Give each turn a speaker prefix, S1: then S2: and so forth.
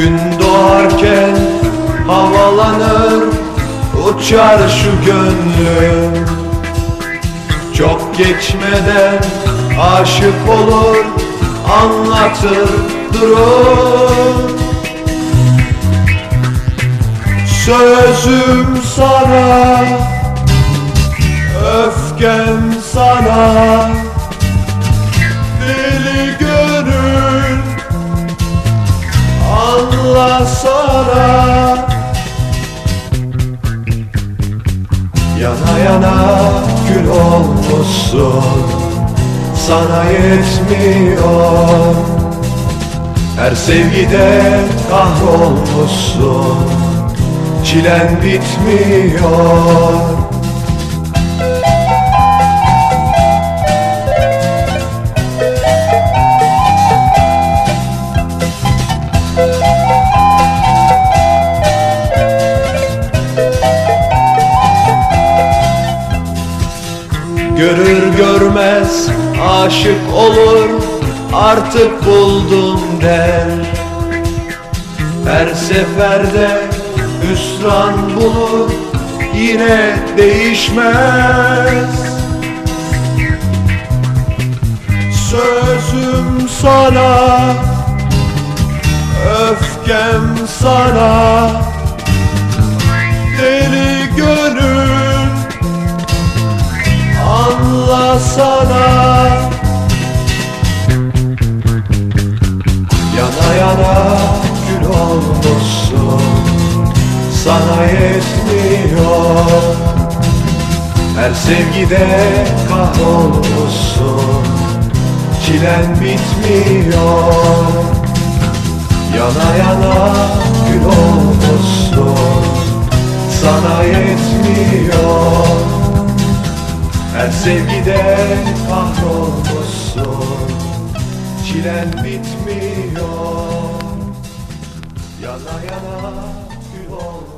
S1: Gün doğarken havalanır, uçar şu gönlüm. Çok geçmeden aşık olur, anlatır durur. Sözüm sana, öfkem sana, deli gönül anlasana. Yana yana gül olmuşsun, sana yetmiyor. Her sevgide kahrolmuşsun, çilen bitmiyor. Görür görmez aşık olur, artık buldum der. Her seferde hüsran bulur, yine değişmez. Sözüm sana, öfkem sana, deli gönül anlasana. Yana yana gül olmuşsun, sana yetmiyor. Her sevgide kahrolmuşsun, çilen bitmiyor. Yana yana gül olmuşsun, sana yetmiyor. Her sevgide kahrolmuşsun, çilen bitmiyor. Yana yana gül olmuşsun.